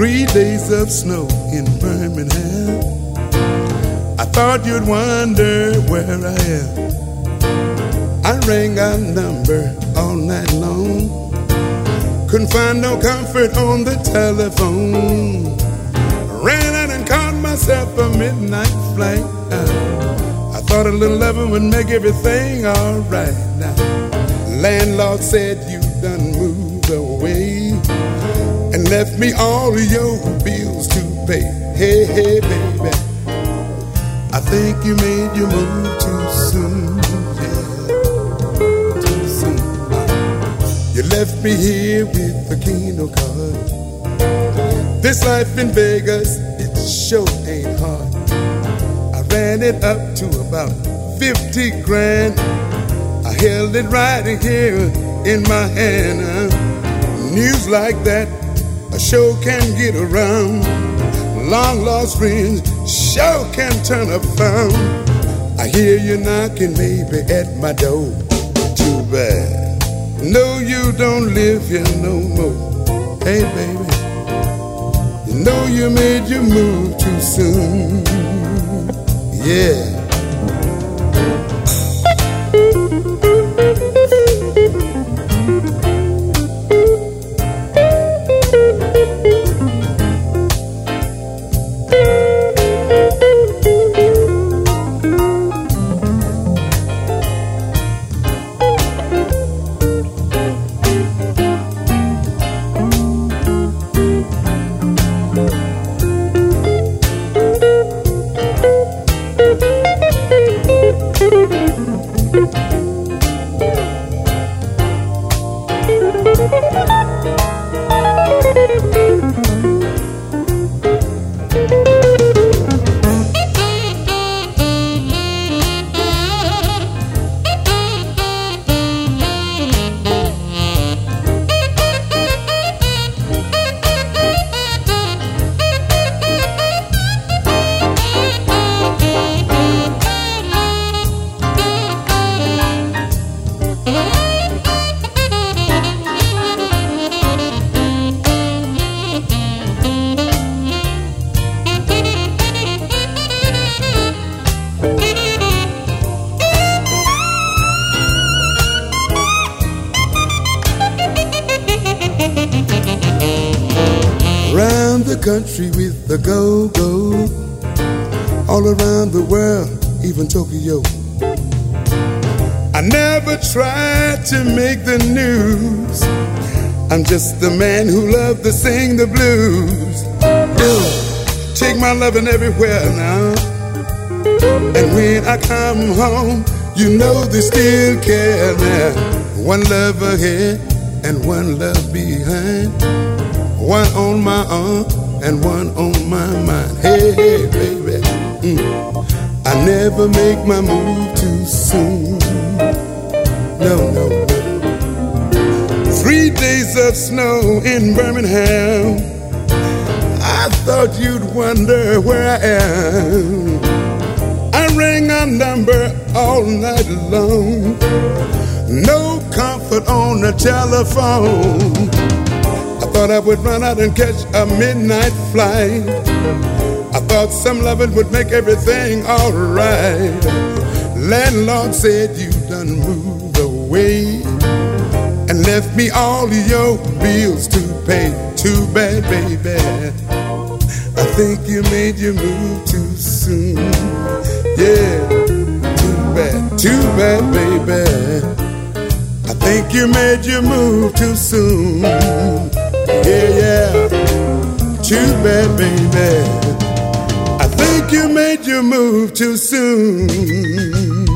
3 days of snow in Birmingham. I thought you'd wonder where I am. I rang our number all night long. Couldn't find no comfort on the telephone. Ran out and caught myself a midnight flight. I thought a little loving would make everything alright. Landlord said you done moved away and left me all of your bills to pay. Hey, hey, baby, I think you made your move too soon. Yeah, too soon. You left me here with the Keno card. This life in Vegas, it sure ain't hard. I ran it up to about 50 grand. I held it right here in my hand. News like that, a show can get around. Long lost friends sure can turn a frown. I hear you knocking, maybe at my door. Too bad, no, you don't live here no more. Hey, baby, you know you made your move too soon. Yeah. Country with the go-go, all around the world, even Tokyo. I never tried to make the news. I'm just the man who loved to sing the blues. Take my loving everywhere now, and when I come home, you know they still care now. One love ahead and one love behind, one on my arm and one on my mind. Hey, hey, baby, I never make my move too soon. No, no, no. 3 days of snow in Birmingham. I thought you'd wonder where I am. I rang a number all night long. No comfort on the telephone. I thought I would run out and catch a midnight flight. I thought some loving would make everything alright. Landlord said you done moved away and left me all of your bills to pay. Too bad, baby, I think you made your move too soon. Yeah, too bad, baby, I think you made your move too soon. Yeah, yeah, too bad, baby, I think you made your move too soon.